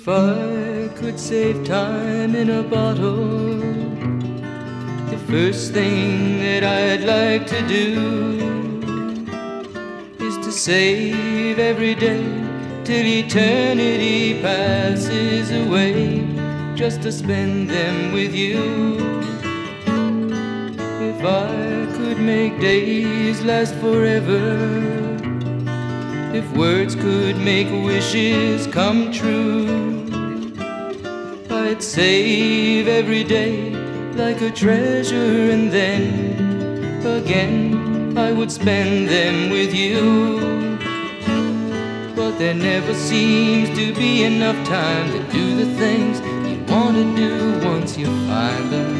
If I could save time in a bottle, the first thing that I'd like to do is to save every day till eternity passes away, just to spend them with you. If I could make days last forever, if words could make wishes come true, I'd save every day like a treasure, and then again I would spend them with you. But there never seems to be enough time to do the things you want to do once you find them.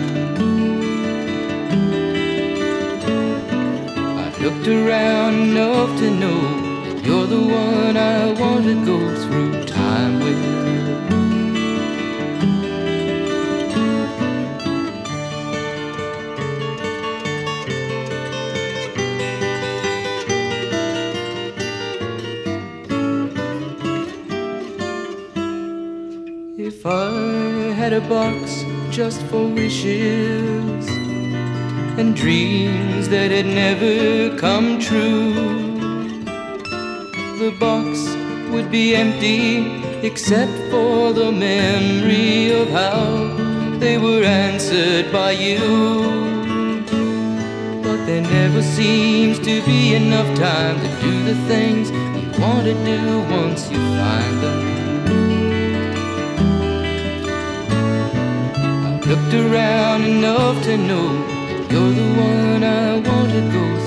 I've looked around enough to know you're the one I want to go through time with. If I had a box just for wishes and dreams that had never come true, the box would be empty except for the memory of how they were answered by you. But there never seems to be enough time to do the things you want to do once you find them. I've looked around enough to know that you're the one I want to go